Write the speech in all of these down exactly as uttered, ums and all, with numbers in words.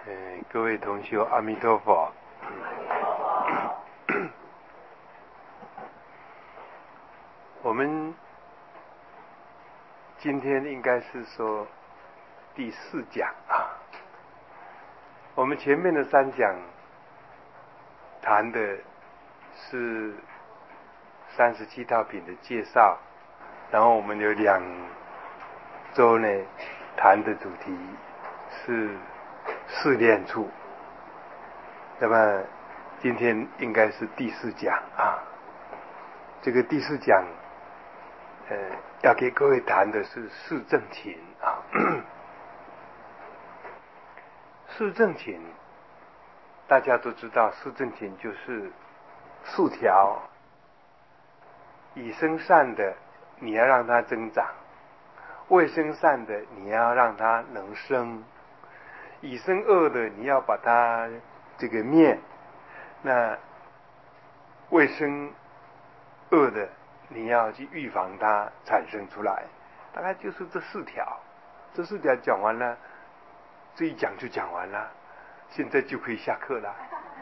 呃，各位同学，阿弥陀佛。我们今天应该是说第四讲啊。我们前面的三讲谈的是三十七道品的介绍，然后我们有两周呢谈的主题是试炼处。那么今天应该是第四讲啊。这个第四讲呃要给各位谈的是四正勤啊。四正勤大家都知道，四正勤就是四条：已生善的你要让它增长，未生善的你要让它能生，已生恶的你要把它这个灭，那未生恶的你要去预防它产生出来。大概就是这四条，这四条讲完了，这一讲就讲完了，现在就可以下课了。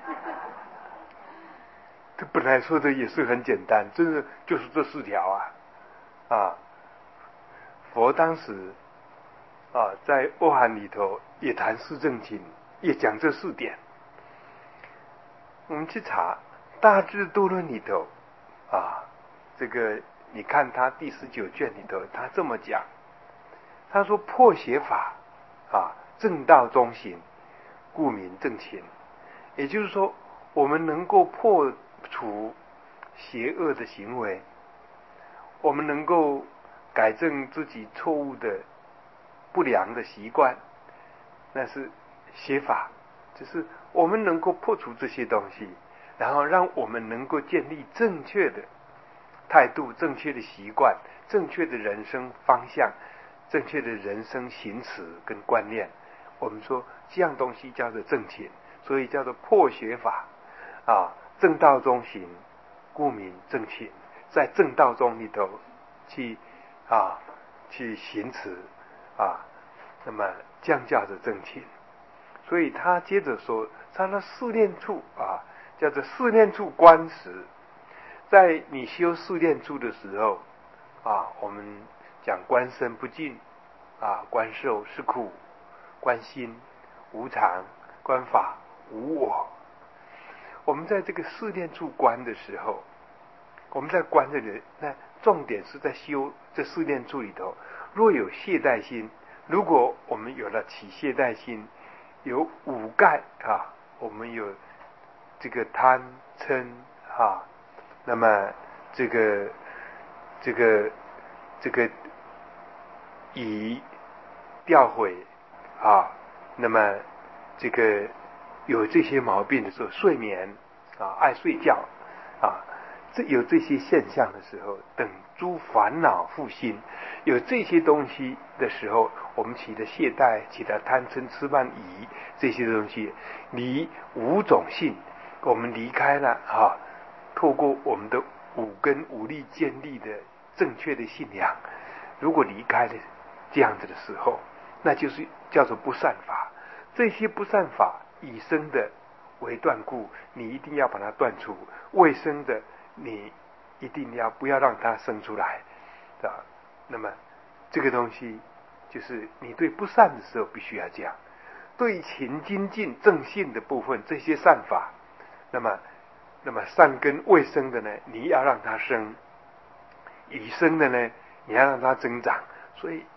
这本来说的也是很简单，真的就是这四条啊啊！佛当时啊在阿含里头也谈四正勤，也讲这四点。我们去查大智度论里头啊，这个你看他第十九卷里头，他这么讲，他说破邪法啊，正道中行，故名正勤。也就是说，我们能够破除邪恶的行为，我们能够改正自己错误的不良的习惯，那是邪法，就是我们能够破除这些东西，然后让我们能够建立正确的态度、正确的习惯、正确的人生方向、正确的人生行持跟观念。我们说这样东西叫做正勤，所以叫做破邪法啊，正道中行，故名正勤。在正道中里头去啊去行持啊，那么这样叫做正勤。所以他接着说，他的试炼处啊，叫做试炼处观时，在你修试炼处的时候啊，我们讲观身不净啊，观受是苦，观心无常，观法无我。我们在这个试炼处观的时候，我们在观这里，那重点是在修这试炼处里头，若有懈怠心，如果我们有了起懈怠心，有五盖啊，我们有这个贪嗔啊，那么这个这个这个疑掉悔啊，那么这个有这些毛病的时候，睡眠啊，爱睡觉啊，这有这些现象的时候，等诸烦恼复心，有这些东西的时候，我们起的懈怠，起的贪嗔痴慢疑，这些东西离五种性，我们离开了啊，透过我们的五根五力建立的正确的信仰，如果离开了这样子的时候，那就是叫做不善法。这些不善法已生的为断故，你一定要把它断除；未生的你一定要不要让它生出来啊。那么这个东西就是你对不善的时候必须要这样，对勤精进正信的部分，这些善法，那么那么善根未生的呢，你要让它生；已生的呢，你要让它增长。所以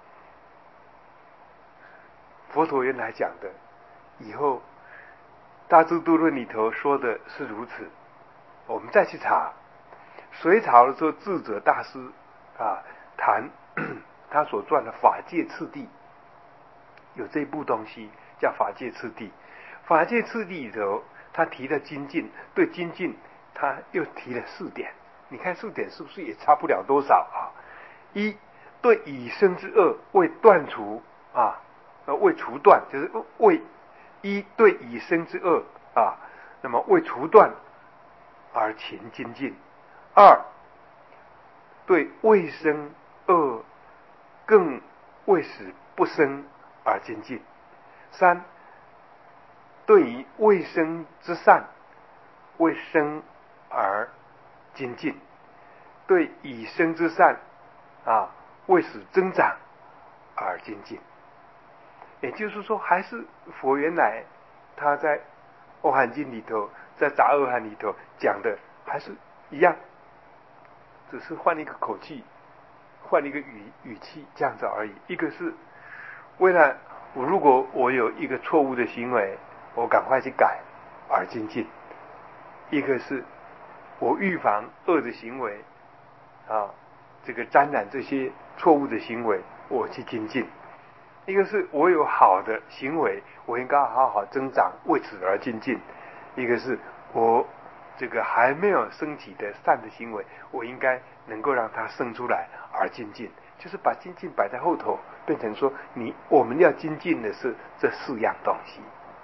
佛陀原来讲的，以后大智度论里头说的是如此。我们再去查隋朝的时候，智者大师啊谈他所撰的《法界次第》，有这部东西叫《法界次第》。《法界次第》里头，他提了精进，对精进他又提了四点。你看四点是不是也差不了多少啊？一，对已生之恶未断除啊，呃未除断，就是未一对已生之恶啊，那么未除断而勤精进；二，对未生恶更未使不生而精进；三， 对于未生之善，为生而精进；对已生之善啊，为使增长而精进。也就是说，还是佛原来他在《阿含经》里头，在《杂阿含》里头讲的还是一样，只是换一个口气，换一个语语气这样子而已。一个是为了我，如果我有一个错误的行为，我赶快去改而精进；一个是我预防恶的行为啊，这个沾染这些错误的行为，我去精进；一个是我有好的行为，我应该好好增长，为此而精进；一个是我这个还没有升起的善的行为，我应该能够让它生出来而精进。就是把精进摆在后头，变成说你我们要精进的是这四样东西。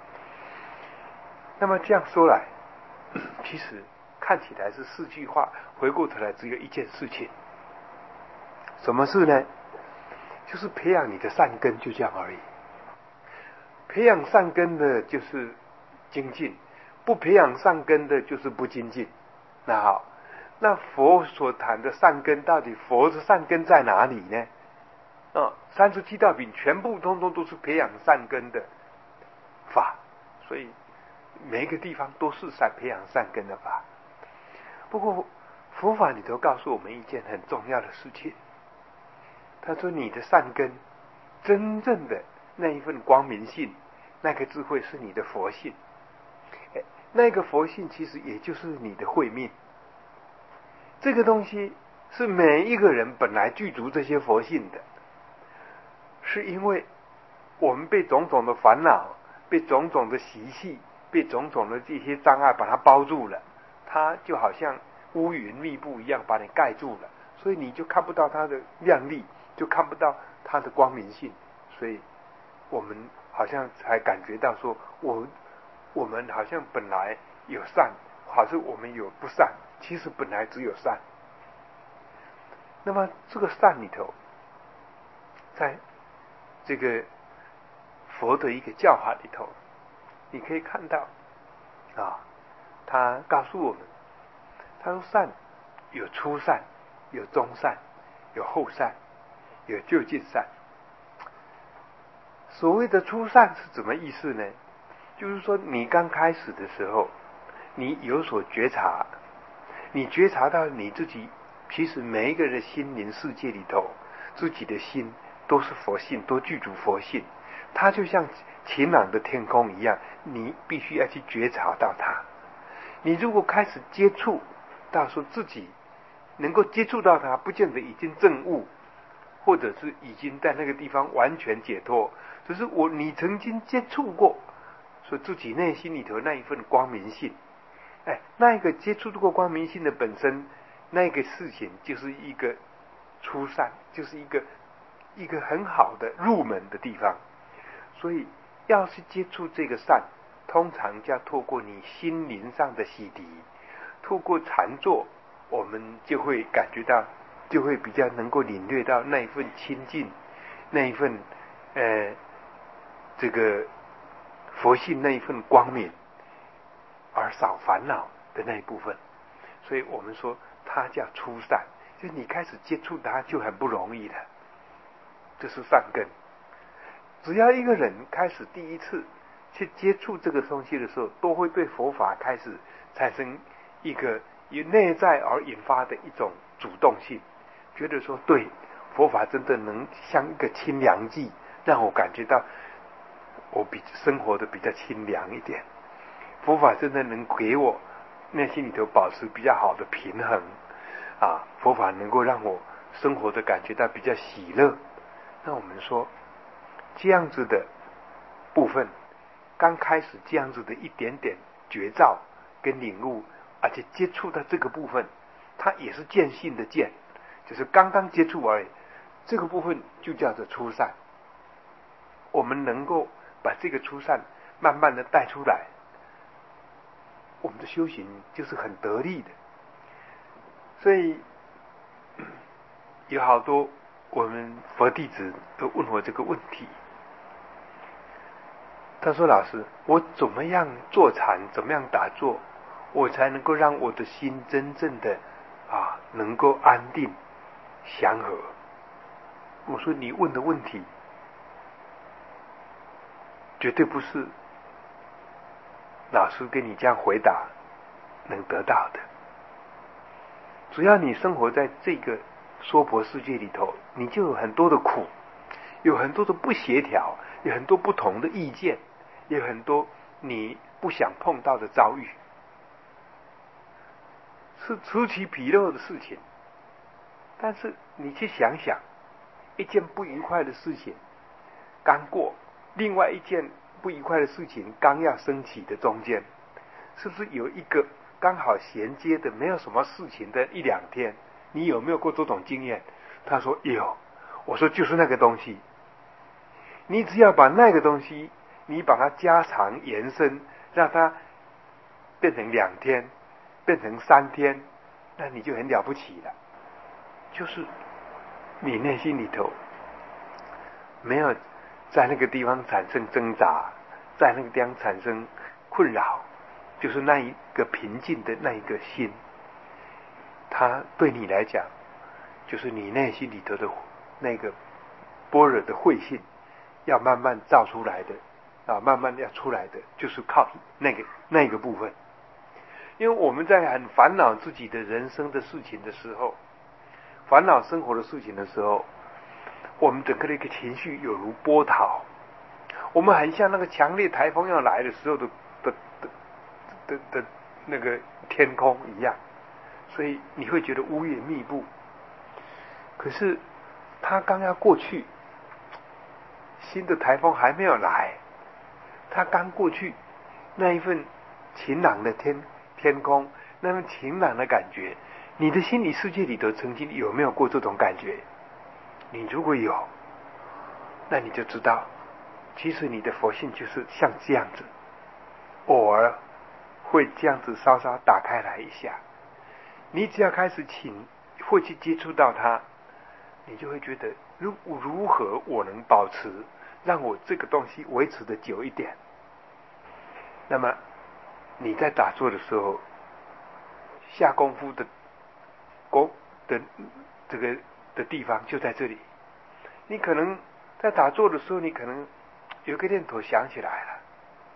那么这样说来，其实看起来是四句话，回过头来只有一件事情。什么事呢？就是培养你的善根，就这样而已。培养善根的就是精进，不培养善根的就是不精进。那好，那佛所谈的善根，到底佛的善根在哪里呢？啊，三十七道品全部通通都是培养善根的法，所以每一个地方都是善培养善根的法。不过佛法里头告诉我们一件很重要的事情，他说你的善根真正的那一份光明性，那个智慧是你的佛性，那个佛性其实也就是你的慧命。这个东西是每一个人本来具足这些佛性的，是因为我们被种种的烦恼，被种种的习气，被种种的这些障碍把它包住了，它就好像乌云密布一样把你盖住了，所以你就看不到它的亮丽，就看不到它的光明性。所以我们好像才感觉到说，我我们好像本来有善，好像我们有不善，其实本来只有善。那么这个善里头，在这个佛的一个教法里头，你可以看到啊，他告诉我们，他说善有初善，有中善，有后善，有就近善。所谓的初善是什么意思呢？就是说你刚开始的时候，你有所觉察，你觉察到你自己其实每一个人心灵世界里头，自己的心都是佛性，都具足佛性，它就像晴朗的天空一样，你必须要去觉察到它。你如果开始接触到说自己能够接触到它，不见得已经证悟，或者是已经在那个地方完全解脱，只是我你曾经接触过，说自己内心里头那一份光明性，哎，那一个接触过光明性的本身，那个事情就是一个初善，就是一个一个很好的入门的地方。所以要是接触这个善，通常就要透过你心灵上的洗涤，透过禅坐，我们就会感觉到，就会比较能够领略到那一份清净，那一份呃这个佛性那一份光明，而少烦恼的那一部分。所以我们说它叫初善，就你开始接触它就很不容易了，这是善根。只要一个人开始第一次去接触这个东西的时候，都会对佛法开始产生一个由内在而引发的一种主动性，觉得说对，佛法真的能像一个清凉剂，让我感觉到我比生活的比较清凉一点。佛法真的能给我内心里头保持比较好的平衡啊，佛法能够让我生活的感觉到比较喜乐。那我们说这样子的部分，刚开始这样子的一点点觉照跟领悟，而且接触到这个部分，它也是见性的见，就是刚刚接触而已，这个部分就叫做初善。我们能够把这个初善慢慢的带出来，我们的修行就是很得力的。所以有好多我们佛弟子都问我这个问题， 他说：“老师，我怎么样坐禅，怎么样打坐，我才能够让我的心真正的啊能够安定祥和？”我说：“你问的问题绝对不是老师跟你这样回答能得到的。只要你生活在这个娑婆世界里头，你就有很多的苦，有很多的不协调，有很多不同的意见，有很多你不想碰到的遭遇，是此起彼落的事情。但是你去想想，一件不愉快的事情刚过，另外一件不愉快的事情刚要升起的中间，是不是有一个刚好衔接的没有什么事情的一两天？你有没有过这种经验？他说有。我说就是那个东西，你只要把那个东西你把它加长延伸，让它变成两天，变成三天，那你就很了不起了。就是你内心里头没有在那个地方产生挣扎，在那个地方产生困扰，就是那一个平静的那一个心，它对你来讲就是你内心里头的那个般若的慧性要慢慢造出来的啊，慢慢要出来的，就是靠那个那个部分。因为我们在很烦恼自己的人生的事情的时候，烦恼生活的事情的时候，我们整个的一个情绪有如波涛，我们很像那个强烈台风要来的时候的的的的的那个天空一样，所以你会觉得乌云密布。可是它刚要过去，新的台风还没有来，它刚过去，那一份晴朗的天天空，那份晴朗的感觉，你的心理世界里头曾经有没有过这种感觉？你如果有，那你就知道，其实你的佛性就是像这样子，偶尔会这样子稍稍打开来一下。你只要开始请会去接触到它，你就会觉得如如何我能保持，让我这个东西维持的久一点。那么你在打坐的时候下功夫的功的这个的地方就在这里。你可能在打坐的时候，你可能有个念头想起来了，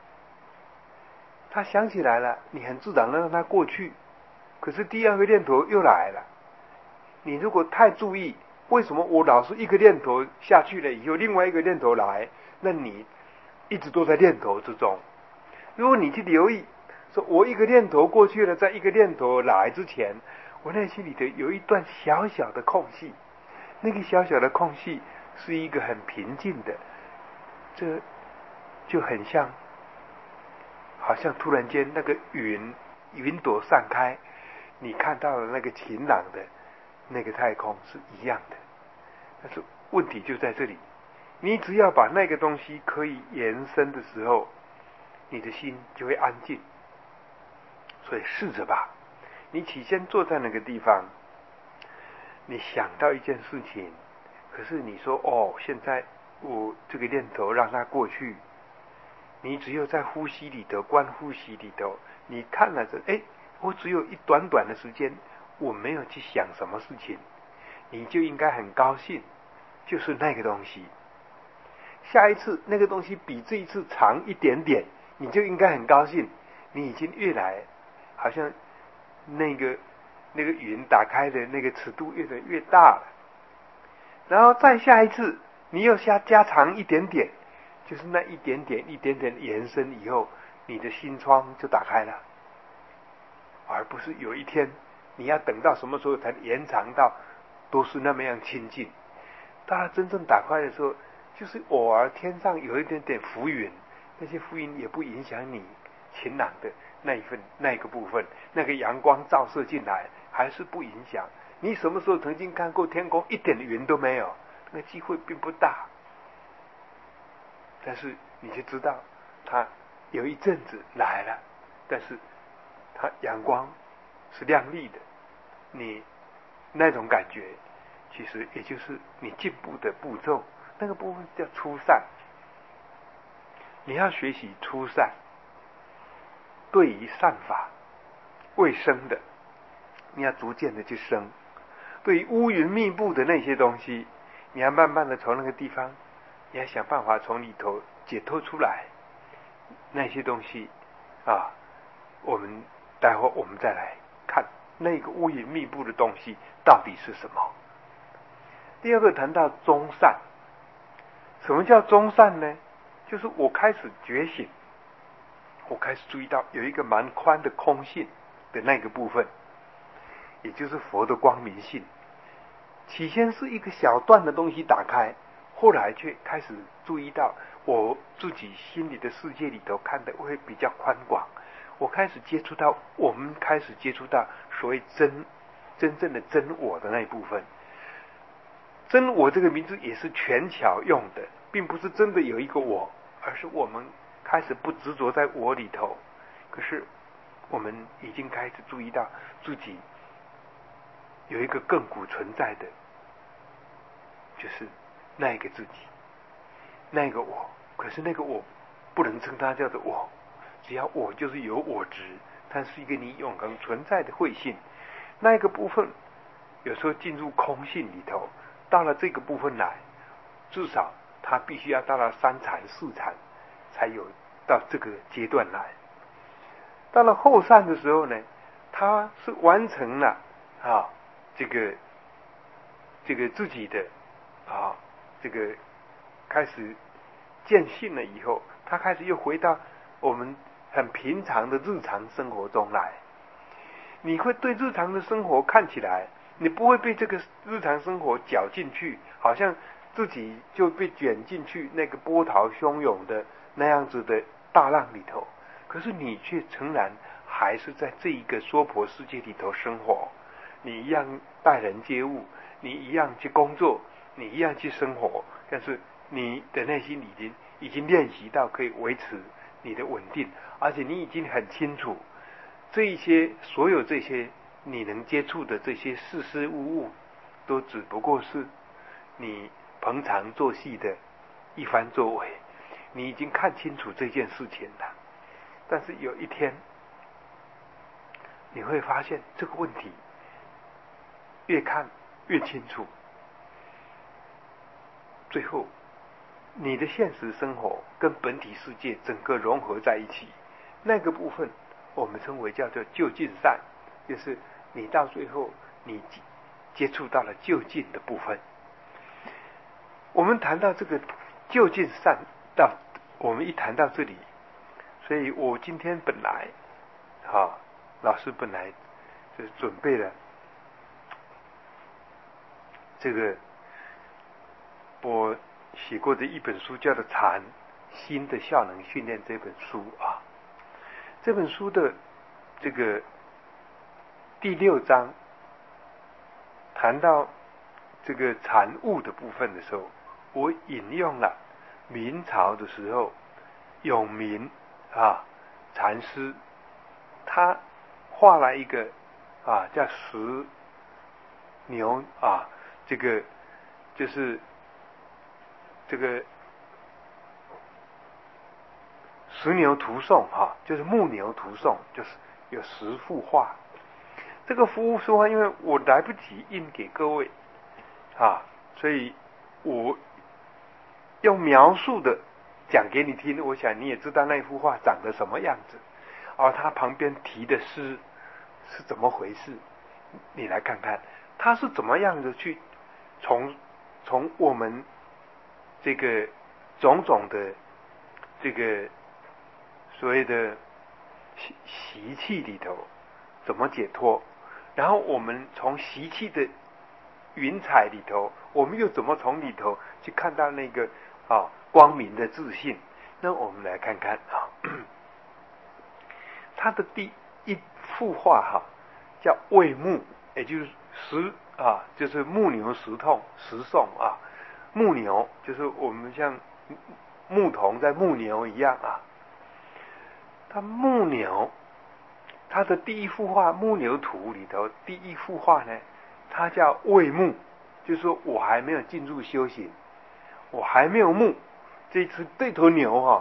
他想起来了，你很自然的让它过去，可是第二个念头又来了。你如果太注意，为什么我老是一个念头下去了以后另外一个念头来，那你一直都在念头之中。如果你去留意，说我一个念头过去了，在一个念头来之前，我内心里头有一段小小的空隙，那个小小的空隙是一个很平静的，这就很像好像突然间那个云云朵散开，你看到了那个晴朗的那个太空是一样的。但是问题就在这里，你只要把那个东西可以延伸的时候，你的心就会安静。所以试着吧，你起先坐在那个地方，你想到一件事情，可是你说哦，现在我这个念头让它过去，你只有在呼吸里头，观呼吸里头，你看了这，哎，我只有一短短的时间，我没有去想什么事情，你就应该很高兴，就是那个东西。下一次那个东西比这一次长一点点，你就应该很高兴，你已经越来好像那个那个云打开的那个尺度越来越大了。然后再下一次你又加加长一点点，就是那一点点一点点延伸以后，你的心窗就打开了，而不是有一天你要等到什么时候才延长到都是那么样亲近。当它真正打开的时候，就是偶尔天上有一点点浮云，那些浮云也不影响你晴朗的那一份那个部分，那个阳光照射进来还是不影响。你什么时候曾经看过天空一点云都没有？那个机会并不大，但是你就知道它有一阵子来了，但是它阳光是亮丽的，你那种感觉其实也就是你进步的步骤，那个部分叫初散。 你要学习出善，对于善法未生的，你要逐渐的去生；对于乌云密布的那些东西，你要慢慢的从那个地方，你要想办法从里头解脱出来。那些东西啊，我们待会我们再来看那个乌云密布的东西到底是什么。第二个谈到中善，什么叫中善呢？就是我开始觉醒，我开始注意到有一个蛮宽的空性的那个部分，也就是佛的光明性。起先是一个小段的东西打开，后来却开始注意到我自己心里的世界里头看的会比较宽广。我开始接触到，我们开始接触到所谓真真正的真我的那一部分。真我这个名字也是权巧用的，并不是真的有一个我，而是我们开始不执着在我里头。可是我们已经开始注意到自己有一个亘古存在的，就是那一个自己，那一个我。可是那个我不能称它叫做我，只要我就是有我执，它是一个你永恒存在的慧性。那一个部分有时候进入空性里头，到了这个部分来，至少它必须要到了三禅四禅才有到这个阶段来。到了后善的时候呢，它是完成了啊这个这个自己的啊这个开始见性了以后，他开始又回到我们很平常的日常生活中来。你会对日常的生活看起来，你不会被这个日常生活搅进去，好像自己就被卷进去那个波涛汹涌的那样子的大浪里头。可是你却诚然还是在这一个娑婆世界里头生活，你一样待人接物，你一样去工作，你一样去生活，但是你的内心已经已经练习到可以维持你的稳定，而且你已经很清楚这一些所有这些你能接触的这些事事物物，都只不过是你逢场作戏的一番作为，你已经看清楚这件事情了。但是有一天你会发现这个问题越看越清楚，最后你的现实生活跟本体世界整个融合在一起，那个部分我们称为叫做究竟善，就是你到最后你接触到了究竟的部分。我们谈到这个究竟善，到我们一谈到这里，所以我今天本来啊，老师本来就是准备了这个我写过的一本书，叫做《禅心的效能训练》这本书啊。这本书的这个第六章谈到这个禅悟的部分的时候，我引用了明朝的时候永明啊禅师他画了一个啊叫石牛啊，这个就是这个石牛图颂哈，就是木牛图颂，就是有十幅画。这个幅画因为我来不及印给各位啊，所以我用描述的讲给你听，我想你也知道那幅画长得什么样子，而他旁边提的诗是怎么回事，你来看看他是怎么样的去从从我们这个种种的这个所谓的习习气里头怎么解脱，然后我们从习气的云彩里头，我们又怎么从里头去看到那个啊光明的自信。那我们来看看啊，他的第一幅画哈叫喂木，也就是石啊，就是木牛石痛石颂啊，木牛就是我们像牧童在牧牛一样啊。他牧牛，他的第一幅画《牧牛图》里头第一幅画呢，它叫喂牧，就是说我还没有进入修行，我还没有牧，这只这头牛哈、哦、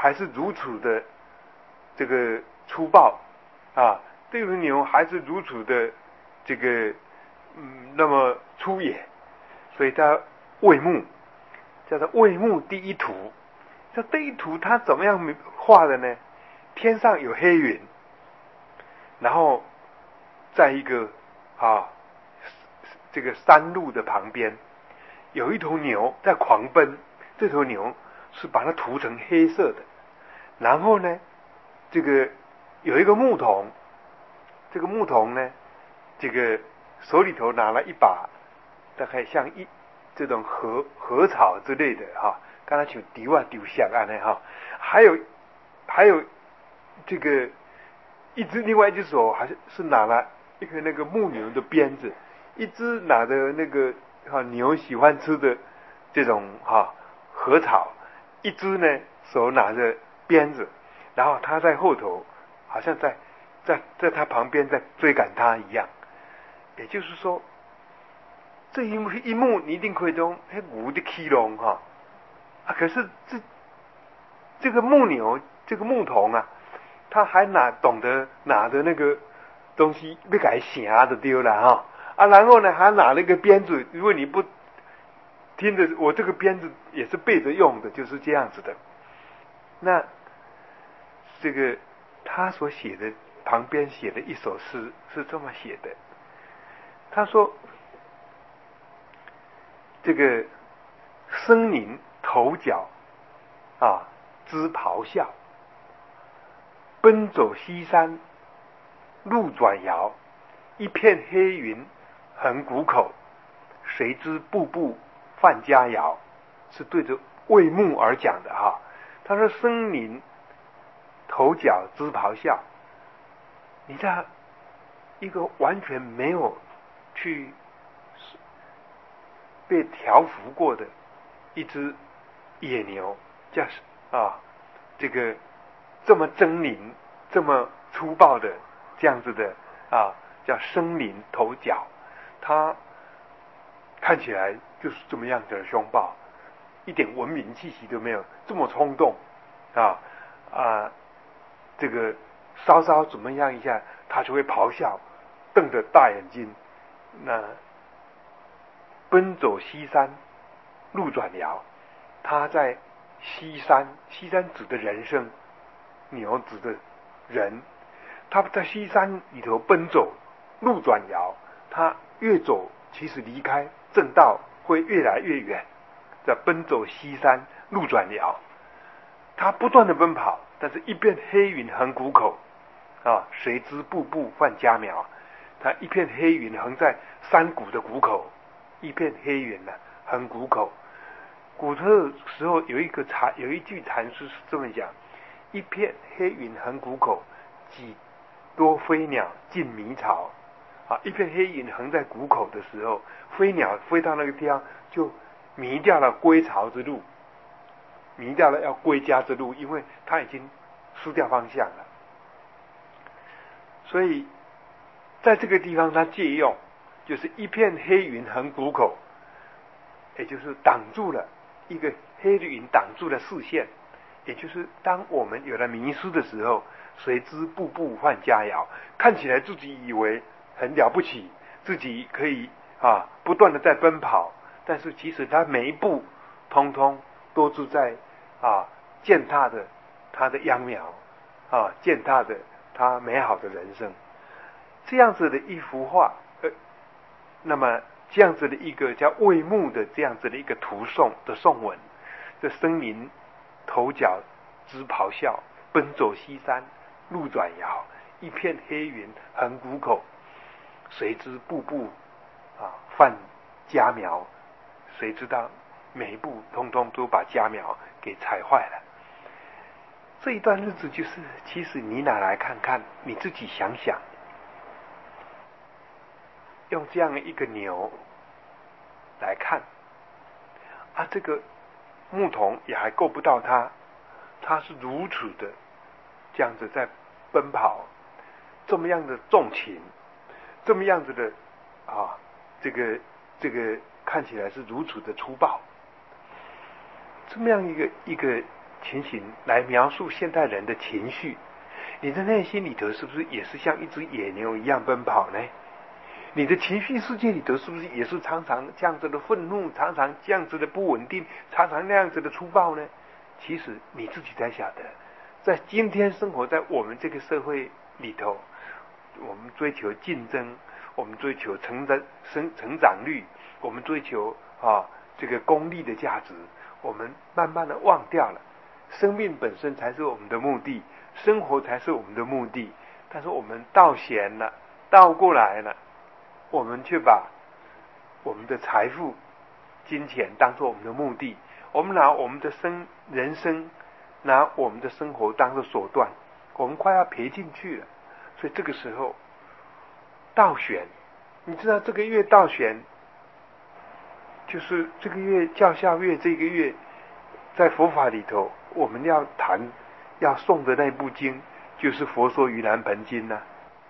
还是如此的这个粗暴啊，这头牛还是如此的这个嗯那么粗野，所以它魏木叫做魏木第一图。这第一图它怎么样画的呢？天上有黑云，然后在一个啊这个山路的旁边有一头牛在狂奔，这头牛是把它涂成黑色的，然后呢这个有一个牧童，这个牧童呢这个手里头拿了一把大概像一这种禾禾草之类的哈，刚才像丢啊丢响啊呢哈，还有还有这个一只另外一只手还是是拿了一个那个牧牛的鞭子，一只拿着那个哈牛喜欢吃的这种哈禾草，一只呢手拿着鞭子，然后他在后头好像在在在他旁边在追赶他一样。也就是说，这一幕一幕你一定可以中那牛的气龙哈啊，可是这这个牧牛这个牧童啊，他还拿懂得拿着那个东西被改吓的丢了哈啊，然后呢还拿了一个鞭子，如果你不听着我这个鞭子也是背着用的，就是这样子的。那这个他所写的旁边写的一首诗是这么写的，他说这个僧宁头角啊之咆哮，奔走西山路转摇，一片黑云横谷口，谁知步步犯佳肴，是对着魏牧而讲的哈。他说僧宁头角之咆哮，你在一个完全没有去被调服过的一只野牛，叫啊这个这么狰狞这么粗暴的这样子的啊叫僧宁头角，它看起来就是这么样子的凶暴，一点文明气息都没有，这么冲动啊啊这个稍稍怎么样一下他就会咆哮，瞪着大眼睛，那奔走西山路转摇，他在西山，西山指的人生，牛指的人，他在西山里头奔走路转摇，他越走其实离开正道会越来越远，在奔走西山路转摇，他不断的奔跑，但是一片黑云横谷口啊，谁知步步犯佳苗，他一片黑云横在山谷的谷口，一片黑云呢、啊、横谷口。古特时候有一个禅有一句禅诗是这么讲，一片黑云横谷口，几多飞鸟进迷巢啊，一片黑云横在谷口的时候，飞鸟飞到那个地方就迷掉了归巢之路，迷掉了要归家之路，因为它已经失掉方向了。所以在这个地方它借用就是一片黑云横谷口，也就是挡住了一个黑云挡住了视线，也就是当我们有了迷失的时候，谁知步步犯佳肴，看起来自己以为很了不起，自己可以啊不断的在奔跑，但是其实他每一步通通都是在啊践踏的他的秧苗啊，践踏的他美好的人生。这样子的一幅画，呃，那么这样子的一个叫魏牧的这样子的一个图颂的颂文，这僧宁头角之咆哮，奔走西山路转摇，一片黑云横谷口，谁知步步啊犯佳苗，谁知道每一步通通都把佳苗给踩坏了。这一段日子就是，其实你拿来看看，你自己想想，用这样一个牛来看啊，这个牧童也还够不到他，他是如此的这样子在奔跑，这么样的重情，这么样子的啊，这个这个看起来是如此的粗暴，这么样一个一个情形来描述现代人的情绪，你的内心里头是不是也是像一只野牛一样奔跑呢？你的情绪世界里头是不是也是常常这样子的愤怒，常常这样子的不稳定，常常那样子的粗暴呢？其实你自己才晓得，在今天生活在我们这个社会里头，我们追求竞争，我们追求成长生成长率，我们追求啊这个功利的价值，我们慢慢的忘掉了生命本身才是我们的目的，生活才是我们的目的。但是我们倒闲了，倒过来了，我们却把我们的财富、金钱当作我们的目的，我们拿我们的生人生，拿我们的生活当作手段，我们快要赔进去了。所以这个时候倒悬，你知道这个月倒悬，就是这个月教孝月，这个月在佛法里头我们要谈要诵的那部经，就是《佛说盂兰盆经》呐、啊。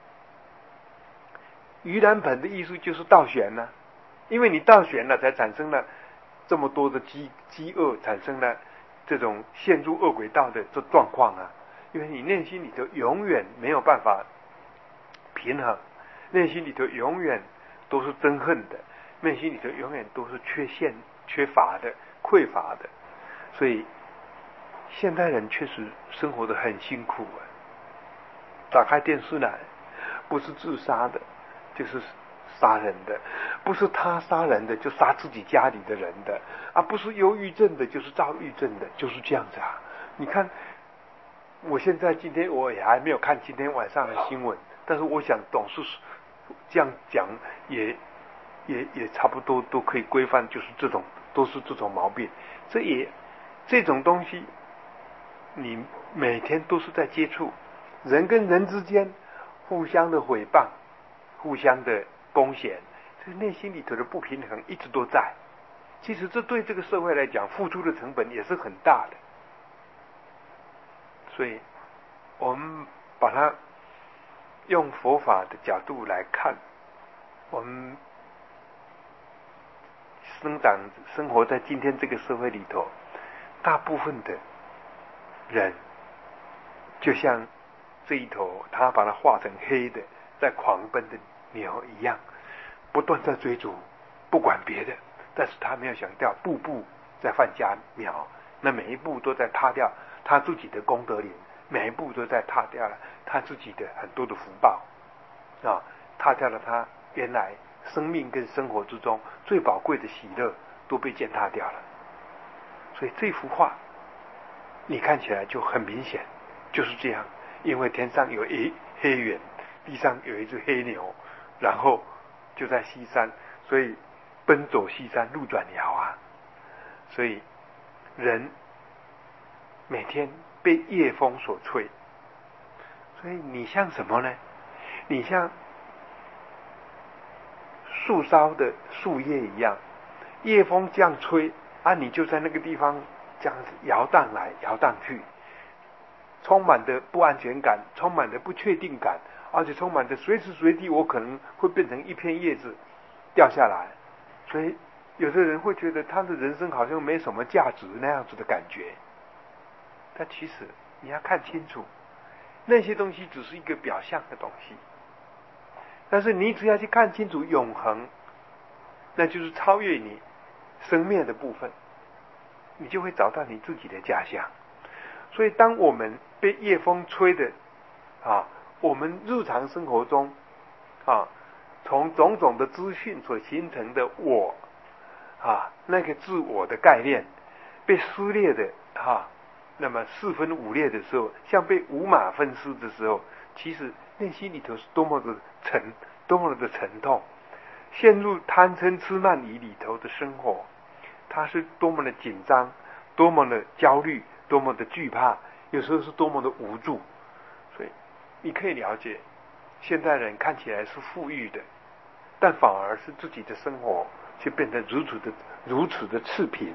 盂兰盆的意思就是倒悬呐、啊，因为你倒悬了，才产生了这么多的饥饥饿，产生了这种陷入恶鬼道的这状况啊。因为你内心里头永远没有办法平衡，内心里头永远都是憎恨的，内心里头永远都是缺陷、缺乏的、匮乏的。所以现代人确实生活得很辛苦啊。打开电视来，不是自杀的就是杀人的，不是他杀人的就杀自己家里的人的，啊，不是忧郁症的就是躁郁症的，就是这样子啊。你看我现在今天我也还没有看今天晚上的新闻，但是我想董事这样讲也也也差不多都可以规范，就是这种都是这种毛病。这也这种东西你每天都是在接触，人跟人之间互相的诽谤，互相的攻陷，这内心里头的不平衡一直都在。其实这对这个社会来讲付出的成本也是很大的。所以我们把它用佛法的角度来看，我们生长生活在今天这个社会里头，大部分的人就像这一头他把它画成黑的在狂奔的牛一样，不断在追逐，不管别的，但是他没有想到步步在犯家苗，那每一步都在踏掉他自己的功德林，每一步都在踏掉了他自己的很多的福报啊，踏掉了他原来生命跟生活之中最宝贵的喜乐都被践踏掉了。所以这幅画你看起来就很明显就是这样，因为天上有一黑云，地上有一只黑牛，然后就在西山，所以奔走西山路转遥啊。所以人每天被夜风所吹，所以你像什么呢？你像树梢的树叶一样，夜风这样吹啊，你就在那个地方这样子摇荡来摇荡去，充满的不安全感，充满的不确定感，而且充满的随时随地我可能会变成一片叶子掉下来。所以有的人会觉得他的人生好像没什么价值那样子的感觉，但其实你要看清楚，那些东西只是一个表象的东西，但是你只要去看清楚永恒，那就是超越你生灭的部分，你就会找到你自己的家乡。所以当我们被夜风吹的啊，我们日常生活中啊，从种种的资讯所形成的我啊，那个自我的概念被撕裂的啊，那么四分五裂的时候，像被五马分尸的时候，其实内心里头是多么的沉，多么的沉痛。陷入贪嗔痴慢疑里头的生活，它是多么的紧张，多么的焦虑，多么的惧怕，有时候是多么的无助。所以你可以了解，现代人看起来是富裕的，但反而是自己的生活却变得如此的如此的赤贫。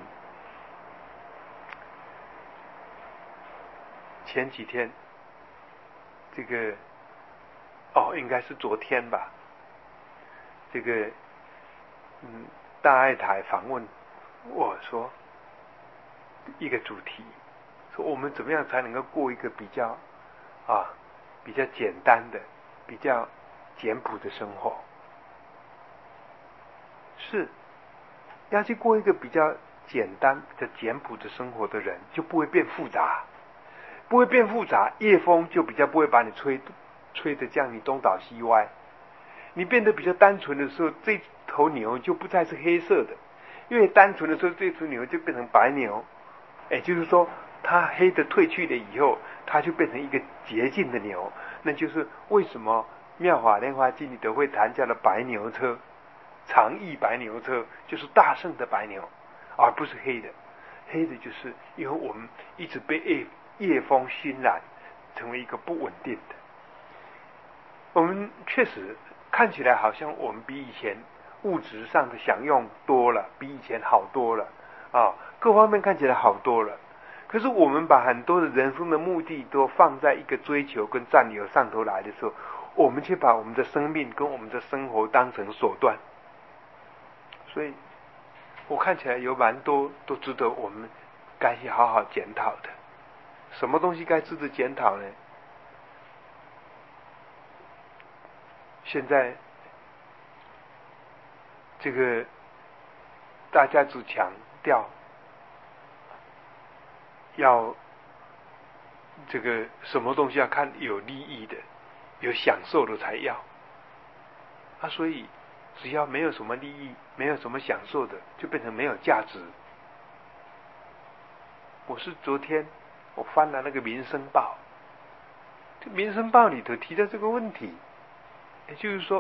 前几天这个哦应该是昨天吧，这个嗯大爱台访问我说一个主题， 说我们怎么样才能够过一个比较啊比较简单的、比较简朴的生活？是要去过一个比较简单、比较简朴的生活的人，就不会变复杂，不会变复杂，夜风就比较不会把你吹吹得这样你东倒西歪。你变得比较单纯的时候，这头牛就不再是黑色的，因为单纯的时候，这头牛就变成白牛。也就是说，它黑的褪去了以后，它就变成一个洁净的牛。那就是为什么《妙法莲华经》里头会谈叫了白牛车，长翼白牛车，就是大圣的白牛，而不是黑的。黑的就是因为我们一直被夜夜风熏染，成为一个不稳定的。我们确实看起来好像我们比以前物质上的享用多了，比以前好多了啊，各方面看起来好多了。可是我们把很多的人生的目的都放在一个追求跟占有上头来的时候，我们却把我们的生命跟我们的生活当成手段。所以我看起来有蛮多都值得我们该去好好检讨的。什么东西该值得检讨呢？现在这个大家只强调要这个什么东西要看有利益的、有享受的才要啊，所以只要没有什么利益、没有什么享受的，就变成没有价值。我是昨天我翻了那个《民生报》，这《民生报》里头提到这个问题，也就是说，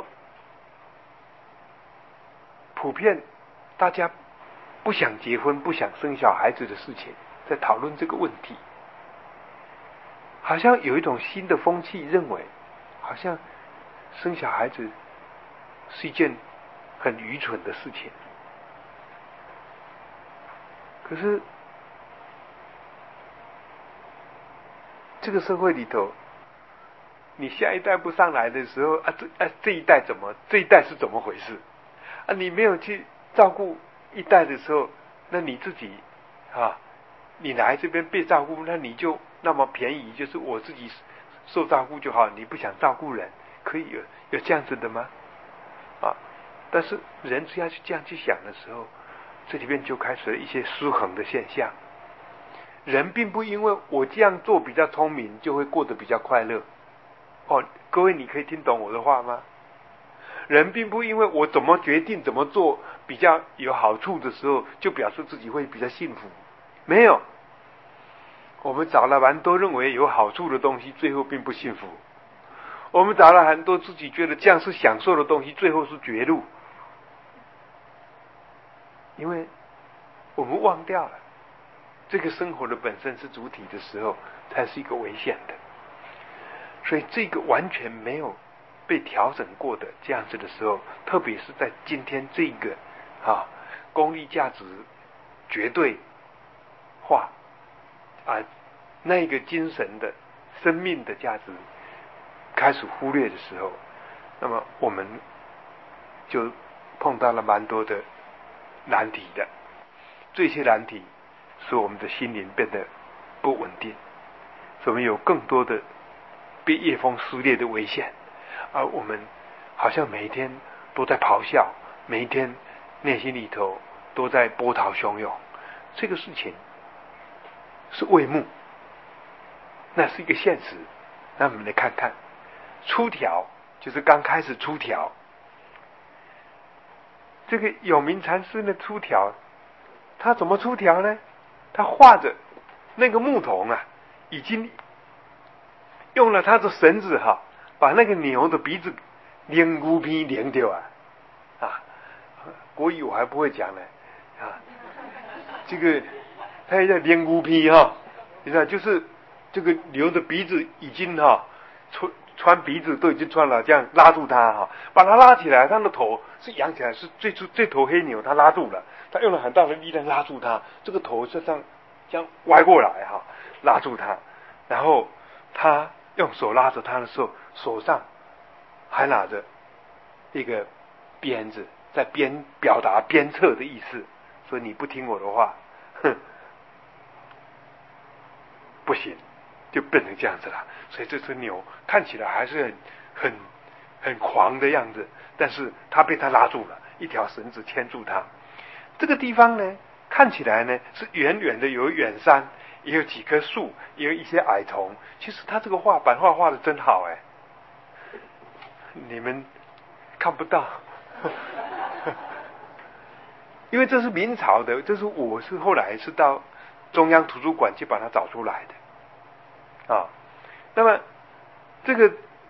普遍大家不想结婚、不想生小孩子的事情，在讨论这个问题。好像有一种新的风气，认为好像生小孩子是一件很愚蠢的事情。可是这个社会里头，你下一代不上来的时候啊，这啊这一代怎么这一代是怎么回事啊？你没有去照顾一代的时候，那你自己啊，你来这边被照顾，那你就那么便宜，就是我自己受照顾就好，你不想照顾人，可以有有这样子的吗？啊！但是人只要去这样去想的时候，这里面就开始了一些失衡的现象。人并不因为我这样做比较聪明，就会过得比较快乐。哦，各位，你可以听懂我的话吗？人并不因为我怎么决定怎么做比较有好处的时候，就表示自己会比较幸福。没有，我们找了蛮多认为有好处的东西，最后并不幸福。我们找了很多自己觉得这样是享受的东西，最后是绝路。因为我们忘掉了这个生活的本身是主体的时候，才是一个危险的。所以这个完全没有被调整过的这样子的时候，特别是在今天这个啊功利价值绝对化啊那个精神的生命的价值开始忽略的时候，那么我们就碰到了蛮多的难题的。这些难题使我们的心灵变得不稳定，使我们有更多的被夜风撕裂的危险，而我们好像每一天都在咆哮，每一天内心里头都在波涛汹涌。这个事情是未幕，那是一个现实。那我们来看看出条，就是刚开始出条。这个有名禅师的出条，他怎么出条呢？他画着那个牧童啊，已经用了他的绳子哈，把那个牛的鼻子连骨皮连掉啊！啊，国语我还不会讲呢啊，这个他也叫连骨皮哈，你知道，就是这个牛的鼻子已经哈穿穿鼻子都已经穿了，这样拉住它哈，把它拉起来，它的头是扬起来，是最初这头黑牛，它拉住了，他用了很大的力量拉住它，这个头就这样这样歪过来哈，拉住它，然后他用手拉着他的时候，手上还拿着一个鞭子，在鞭表达鞭策的意思，说你不听我的话，哼， 不行，就变成这样子了。所以这只牛看起来还是很很很狂的样子，但是它被他拉住了，一条绳子牵住它。这个地方呢，看起来呢是远远的有远山，也有几棵树，也有一些矮丛。其实他这个画版画画的真好哎，你们看不到。因为这是明朝的，这是我是后来是到中央图书馆去把它找出来的啊。那么这个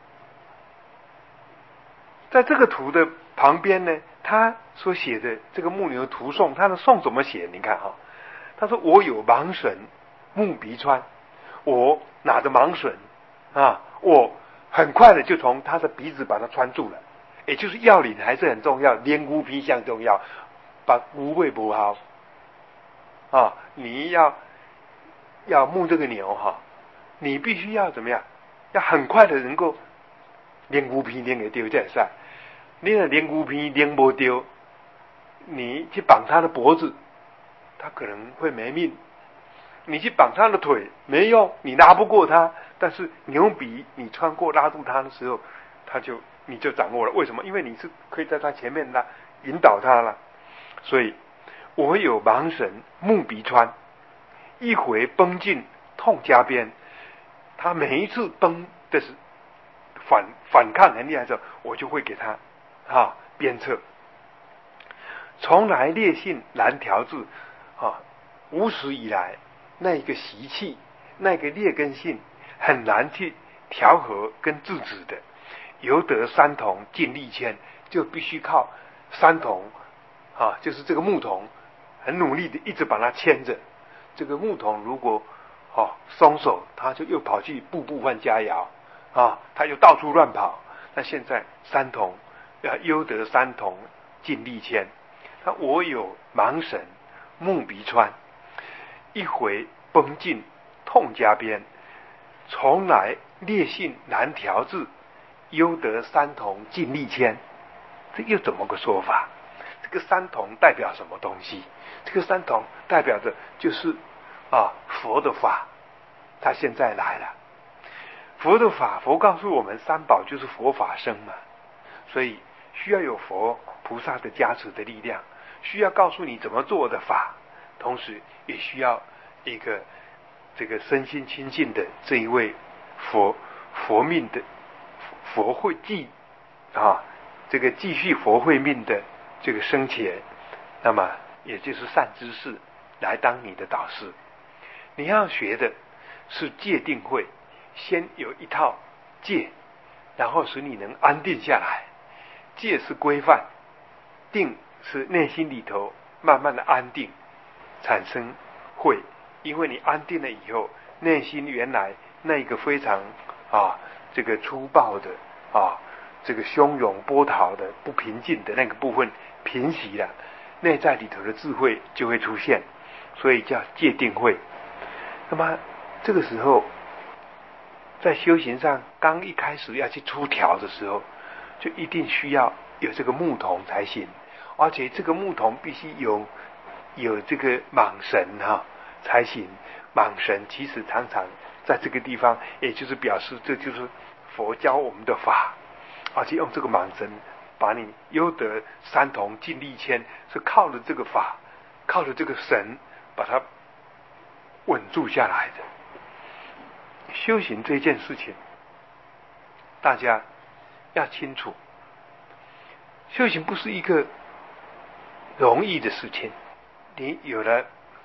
在这个图的旁边呢，他所写的这个木牛图颂，他的颂怎么写？你看哈，他说我有盲绳木鼻穿，我拿着盲绳啊，我很快的就从他的鼻子把它穿住了，也就是要领还是很重要，连骨皮相重要。把无味不好啊！你要要牧这个牛哈，你必须要怎么样？要很快的能够连骨皮连给丢在上，你的连骨皮连不丢，你去绑他的脖子，他可能会没命；你去绑他的腿没用，你拉不过他。但是牛鼻你穿过拉住他的时候，他就你就掌握了。为什么？因为你是可以在他前面拉引导他了。所以我有盲绳木鼻穿，一回绷进痛加鞭。他每一次绷的是反反抗很厉害的时候，我就会给他啊鞭策。从来烈性难调制啊，无始以来那个习气，那个劣根性很难去调和跟制止的。由得三童尽力牵，就必须靠三童啊，就是这个牧童很努力的一直把它牵着。这个牧童如果哦松手，他就又跑去步步换佳肴啊，他又到处乱跑。那现在三童要优得三童尽力牵，那我有盲绳木鼻穿，一回绷进痛加鞭，从来烈性难调制，优得三童尽力牵。这又怎么个说法？这个三童代表什么东西？这个三童代表的就是啊佛的法，他现在来了。佛的法，佛告诉我们三宝就是佛法僧嘛，所以需要有佛菩萨的加持的力量，需要告诉你怎么做的法，同时也需要一个这个身心清净的这一位佛佛命的佛会继啊这个继续佛会命的这个生前，那么也就是善知识来当你的导师。你要学的是戒定慧，先有一套戒，然后使你能安定下来。戒是规范，定是内心里头慢慢的安定，产生慧。因为你安定了以后，内心原来那个非常啊这个粗暴的啊这个汹涌波涛的不平静的那个部分平息了，内在里头的智慧就会出现，所以叫戒定慧。那么这个时候在修行上刚一开始要去出条的时候，就一定需要有这个牧童才行，而且这个牧童必须有有这个蟒绳哈、啊、才行。蟒绳其实常常在这个地方，也就是表示这就是佛教我们的法，而且用这个蟒绳把你优得三童尽力牵，是靠着这个法，靠着这个绳把它稳住下来的。修行这件事情大家要清楚，修行不是一个容易的事情。你有了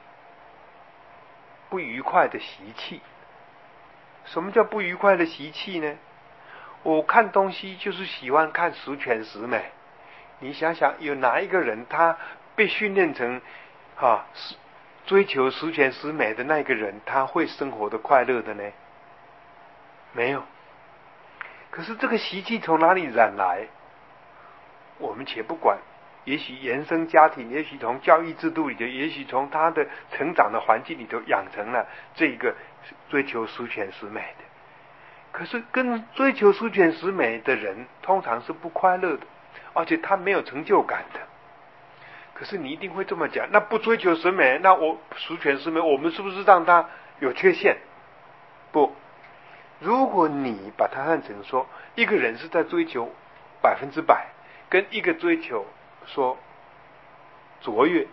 不愉快的习气，什么叫不愉快的习气呢？我看东西就是喜欢看十全十美。你想想，有哪一个人他被训练成啊追求十全十美的那个人，他会生活的快乐的呢？没有。可是这个习气从哪里染来？我们且不管，也许原生家庭，也许从教育制度里头，也许从他的成长的环境里头养成了这个追求十全十美的。可是跟追求十全十美的人通常是不快乐的，而且他没有成就感的。可是你一定会这么讲，那不追求十美，那我十全十美，我们是不是让他有缺陷？ 不，如果你把它看成说，一个人是在追求百分之百，跟一个追求说卓越，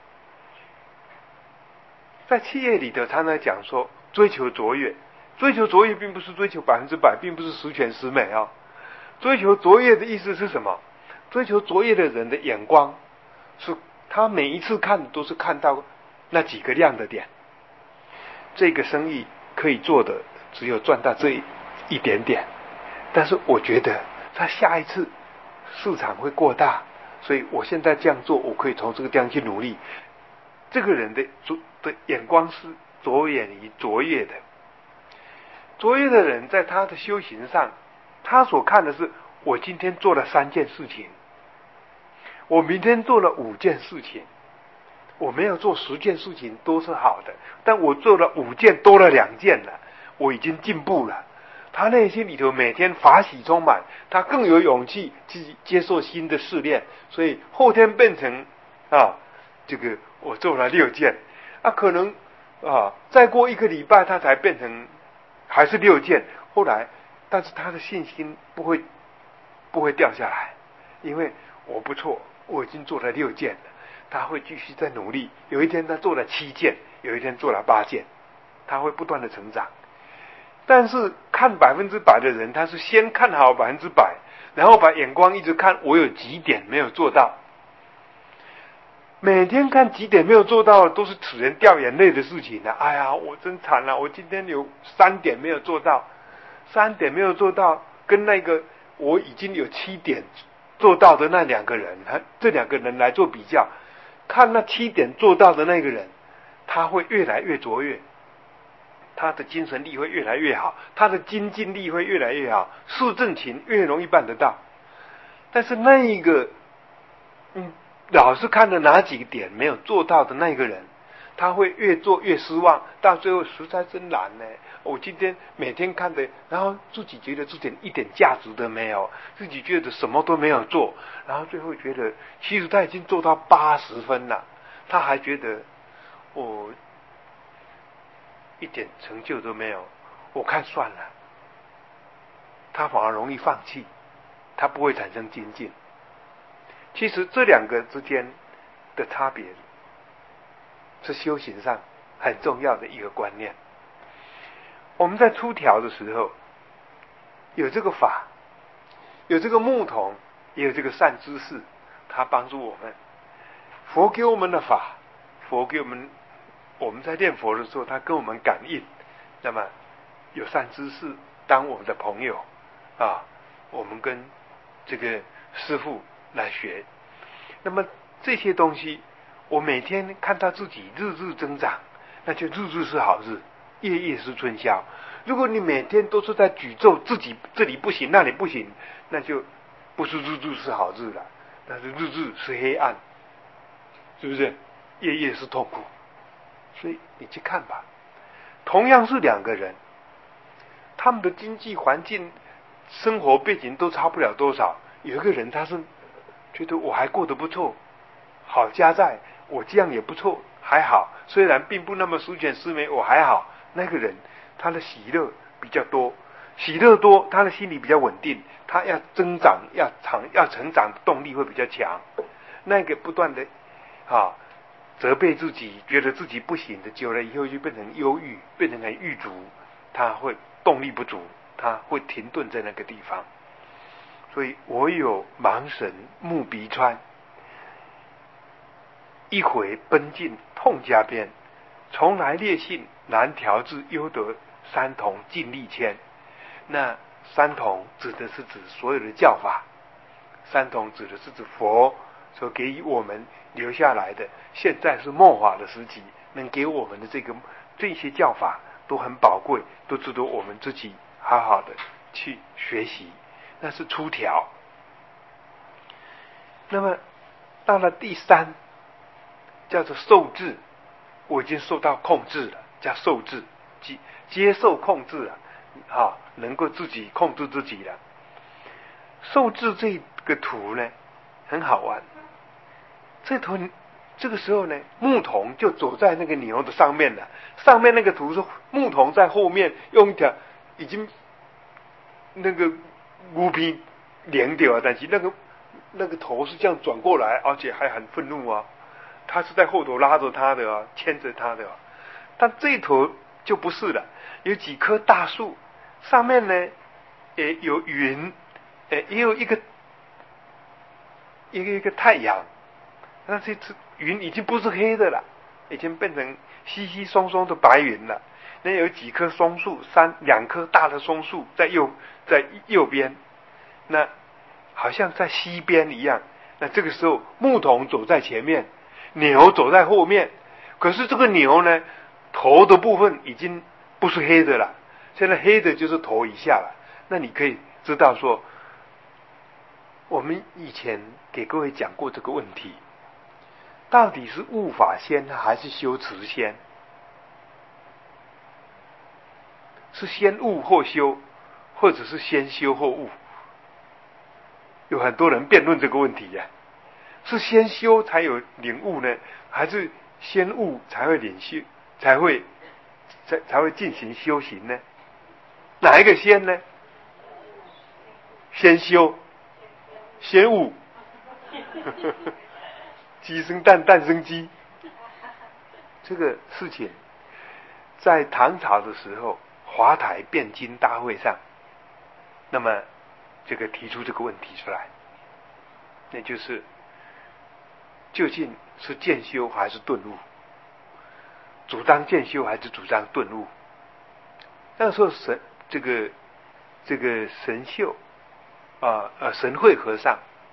在企业里头常常讲说追求卓越，追求卓越并不是追求百分之百，并不是十全十美啊。追求卓越的意思是什么？追求卓越的人的眼光是他每一次看都是看到那几个亮的点。这个生意可以做的只有赚到这一点点，但是我觉得他下一次市场会过大，所以我现在这样做，我可以从这个地方去努力。这个人的的眼光是着眼于卓越的。卓越的人在他的修行上，他所看的是我今天做了三件事情，我明天做了五件事情，我没有做十件事情都是好的，但我做了五件多了两件了，我已经进步了。他内心里头每天法喜充满，他更有勇气去接受新的试炼，所以后天变成啊，这个我做了六件，啊可能啊再过一个礼拜他才变成还是六件，后来但是他的信心不会不会掉下来，因为我不错，我已经做了六件了，他会继续再努力，有一天他做了七件，有一天做了八件，他会不断的成长。但是看百分之百的人，他是先看好百分之百，然后把眼光一直看我有几点没有做到，每天看几点没有做到都是使人掉眼泪的事情啊！哎呀，我真惨了，我今天有三点没有做到，三点没有做到，跟那个我已经有七点做到的那两个人，这两个人来做比较，看那七点做到的那个人，他会越来越卓越，他的精神力会越来越好，他的精进力会越来越好，事正勤越容易办得到。但是那一个嗯，老是看着哪几个点没有做到的那个人，他会越做越失望，到最后实在真难呢。我今天每天看的，然后自己觉得自己一点价值都没有，自己觉得什么都没有做，然后最后觉得其实他已经做到八十分了，他还觉得我一点成就都没有，我看算了，他反而容易放弃，他不会产生精进。其实这两个之间的差别是修行上很重要的一个观念。我们在出条的时候有这个法，有这个牧童，也有这个善知识，他帮助我们。佛给我们的法，佛给我们，我们在念佛的时候他跟我们感应，那么有善知识当我们的朋友啊，我们跟这个师父来学。那么这些东西我每天看到自己日日增长，那就日日是好日，夜夜是春宵。如果你每天都是在举咒自己这里不行那里不行，那就不是日日是好日了，那是日日是黑暗，是不是？夜夜是痛苦。所以你去看吧，同样是两个人，他们的经济环境生活背景都差不了多少，有一个人他是觉得我还过得不错，好家在，我这样也不错，还好，虽然并不那么十全十美，我还好。那个人他的喜乐比较多，喜乐多，他的心理比较稳定，他要增长要长要成长的动力会比较强。那个不断的啊责备自己，觉得自己不行的，久了以后就变成忧郁，变成很郁卒，他会动力不足，他会停顿在那个地方。所以我有盲神目鼻川，一回奔进痛加鞭，从来烈性难调治，忧得三童尽力谦。那三童指的是指所有的教法，三童指的是指佛所给予我们留下来的，现在是末法的时期，能给我们的这个这些教法都很宝贵，都值得我们自己好好的去学习。那是出条。那么到了第三，叫做受制，我已经受到控制了，叫受制，接接受控制了，啊，能够自己控制自己了。受制这个图呢，很好玩。这图这个时候呢，牧童就走在那个牛的上面了。上面那个图是牧童在后面用一条已经那个乌皮连掉啊，但是那个那个头是这样转过来，而且还很愤怒啊。他是在后头拉着他的啊，牵着他的啊。但这一头就不是了，有几棵大树，上面呢也有云，也有一个一个一个太阳。那这次云已经不是黑的了，已经变成稀稀松松的白云了。那有几棵松树，三两棵大的松树在右在右边，那好像在西边一样。那这个时候牧童走在前面，牛走在后面。可是这个牛呢，头的部分已经不是黑的了，现在黑的就是头以下了。那你可以知道说，我们以前给各位讲过这个问题，到底是悟法先还是修持先？是先悟后修，或者是先修后悟？有很多人辩论这个问题呀、啊，是先修才有领悟呢，还是先悟才会领修，才会才才会进行修行呢？哪一个先呢？先修，先悟。鸡生蛋，蛋生鸡。这个事情在唐朝的时候，华台辩经大会上，那么这个提出这个问题出来，那就是究竟是渐修还是顿悟？主张渐修还是主张顿悟？那时候神这个这个神秀啊呃神会和尚，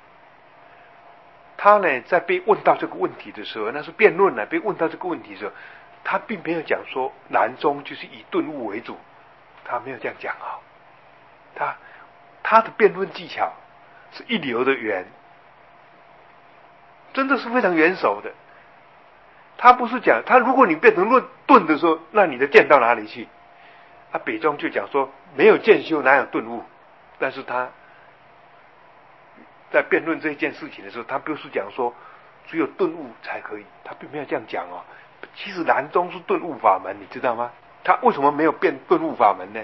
他呢在被问到这个问题的时候，那是辩论呢，被问到这个问题的时候，他并没有讲说南宗就是以顿悟为主，他没有这样讲啊、哦。他他的辩论技巧是一流的圆，真的是非常圆熟的。他不是讲他，如果你变成论顿的时候，那你的见到哪里去？啊，北宗就讲说没有渐修哪有顿悟，但是他在辩论这一件事情的时候，他不是讲说只有顿悟才可以，他并没有这样讲哦。其实南宗是顿悟法门，你知道吗？他为什么没有变顿悟法门呢？